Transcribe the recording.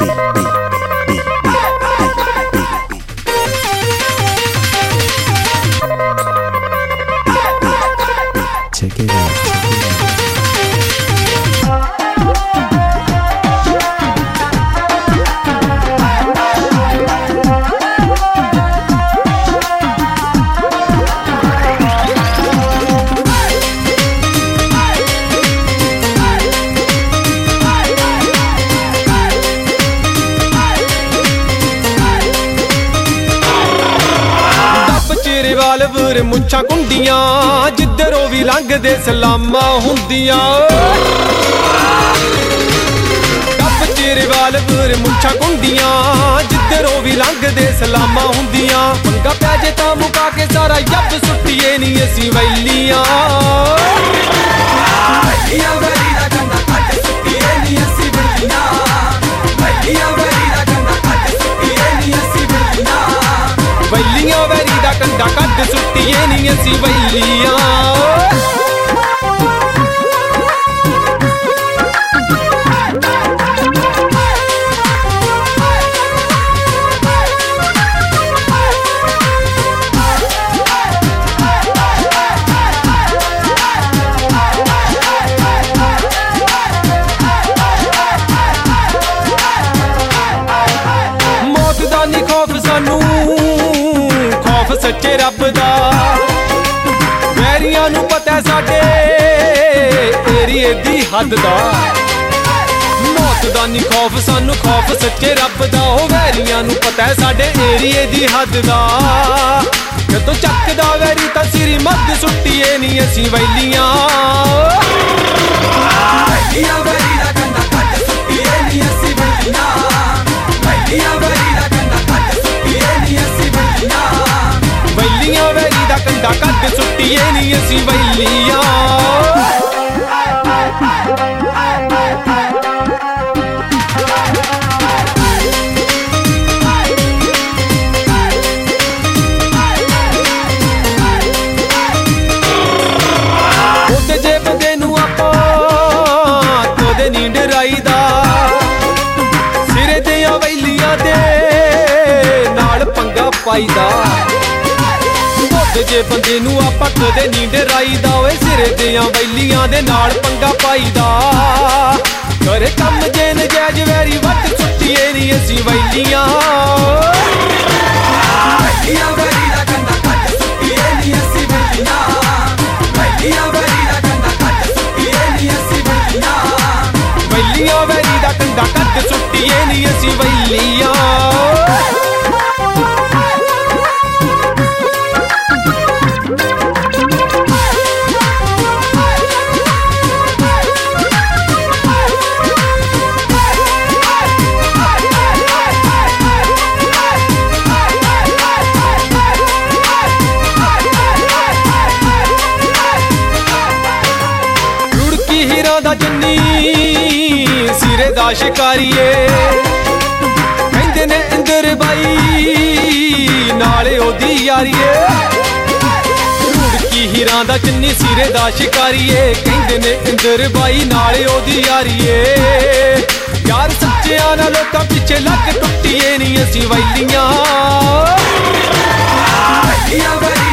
Check it out. Revolver ਮੁੱਛਾਂ ਕੁੰਡੀਆਂ ਜਿੱਧਰੋਂ ਵੀ ਲੰਘਦੇ ਸਲਾਮਾਂ ਹੁੰਦੀਆਂ ਕੱਪ ਚ ਰਿਵਾਲਵਰ ਮੁੱਛਾਂ ਕੁੰਡੀਆਂ ਜਿੱਧਰੋਂ ਵੀ ਲੰਘਦੇ ਸਲਾਮਾਂ ਹੁੰਦੀਆਂ ਪੰਗਾ ਪੈ ਜੇ ਤਾਂ ਮੁਕਾ ਕੇ ਸਾਰਾ ਯੱਬ ਸੁੱਟੀਏ ਨੀ ਅਸੀਂ ਵੈਲੀਆਂ ਵੈਲੀਆਂ ਵੈਲੀ ਦਾ ਗੰਦਾ ਕੱਢ ਸੁੱਟੀਏ ਨੀ ਅਸੀਂ ਵੈਲੀਆਂ ਵੈਲੀਆਂ ਵੈਲੀ ਦਾ ਗੰਦਾ ਕੱਢ ਸੁੱਟੀਏ ਨੀ ਅਸੀਂ ਵੈਲੀਆਂ ਵੈਲੀਆਂ ਵੈਰੀ ਦਾ ਕੰਡਾ ਕੱਢ ਸੁੱਟੀਏ ਨੀ ਅਸੀਂ ਵੈਲੀਆਂ ਮੌਤ ਦਾ ਨੀ ਖੌਫ ਸਾਨੂੰ ਸੱਚੇ ਰੱਬ ਦਾ ਵੈਰੀਆਂ ਨੂੰ ਪਤਾ ਸਾਡੇ ਏਰੀਏ ਦੀ ਹੱਦ ਦਾ ਮੌਤ ਦਾ ਨੀ ਖੌਫ ਸਾਨੂੰ ਖੌਫ ਸੱਚੇ ਰੱਬ ਦਾ ਉਹ ਵੈਰੀਆਂ ਨੂੰ ਪਤਾ ਸਾਡੇ ਏਰੀਏ ਦੀ ਹੱਦ ਦਾ ਜਦੋਂ ਚੱਕਦਾ ਵੈਰੀ ਤਾਂ ਸਿਰੀ ਮੱਧ ਸੁੱਟੀਏ ਨੀ ਅਸੀਂ ਵੈਲੀਆਂ ਵੈਲੀਆਂ ਵੈਰੀ ਦਾ ਕੰਡਾ ਕੱਢ ਸੁੱਟੀਏ ਨੀ ਅਸੀਂ ਵੈਲੀਆਂ ਵੈਲੀਆਂ ਵੈਰੀ ਦਾ ਕੰਡਾ ਕੱਢ ਸੁੱਟੀਏ ਨੀ ਅਸੀਂ ਵੈਲੀਆਂ ਵੈਲੀਆਂ ਵੈਰੀ ਦਾ ਕੰਡਾ ਕੱਢ ਸੁੱਟੀਏ ਨੀ ਅਸੀਂ ਵੈਲੀਆਂ ਉਹਦੇ ਜੇ ਬੰਦੇ ਨੂੰ ਆਪਾਂ ਤੋਦੇ ਨੀ ਡਰਾਈਦਾ ਸਿਰੇ ਦੀਆਂ ਵੈਲੀਆਂ ਦੇ ਨਾਲ ਪੰਗਾ ਪਾਈਦਾ ਜੇ ਬੰਦੇ ਨੂੰ ਆਪਾਂ ਕਦੇ ਨੀ ਡਰਾਈਦਾ ਓਏ ਸਿਰੇ ਦੀਆਂ ਵੈਲੀਆਂ ਦੇ ਨਾਲ ਪੰਗਾ ਪਾਈਦਾ ਕਰੇ ਕੰਮ ਜੇ ਨਜਾਇਜ਼ ਵੈਰੀ ਵੱਟ ਸੁੱਟੀਏ ਨੀ ਅਸੀਂ ਵੈਲੀਆਂ ਵੈਲੀਆਂ ਵੈਰੀ ਦਾ ਕੰਡਾ ਕੱਢ ਸੁੱਟੀਏ ਨੀ ਅਸੀਂ ਵੈਲੀਆਂ ਵੈਲੀਆਂ ਵੈਰੀ ਦਾ ਕੰਡਾ ਕੱਢ ਸੁੱਟੀਏ ਨੀ ਅਸੀਂ ਵੈਲੀਆਂ ਵੈਲੀਆਂ ਵੈਰੀ ਦਾ ਕੰਡਾ ਕੱਢ ਸੁੱਟੀਏ ਨੀ ਅਸੀਂ ਵੈਲੀਆਂ ਦਾ ਜੰਨੀ ਸਿਰੇ ਦਾ ਸ਼ਿਕਾਰੀਏ ਕਹਿੰਦੇ ਨੇ ਇੰਦਰ ਬਾਈ ਨਾਲੇ ਉਹਦੀ ਯਾਰੀਏ ਰੁੜਕੀ ਹੀਰਾਂ ਦਾ ਜੰਨੀ ਸਿਰੇ ਦਾ ਸ਼ਿਕਾਰੀਏ ਕਹਿੰਦੇ ਨੇ ਇੰਦਰ ਬਾਈ ਨਾਲੇ ਉਹਦੀ ਯਾਰੀਏ ਯਾਰ ਸੱਚਿਆਂ ਨਾਲ ਲੋਕਾਂ ਪਿੱਛੇ ਲੱਗ ਟੁੱਟੀਏ ਨੀ ਅਸੀਂ ਵੈਲੀਆਂ ਵੈਲੀਆਂ ਵੈਲੀ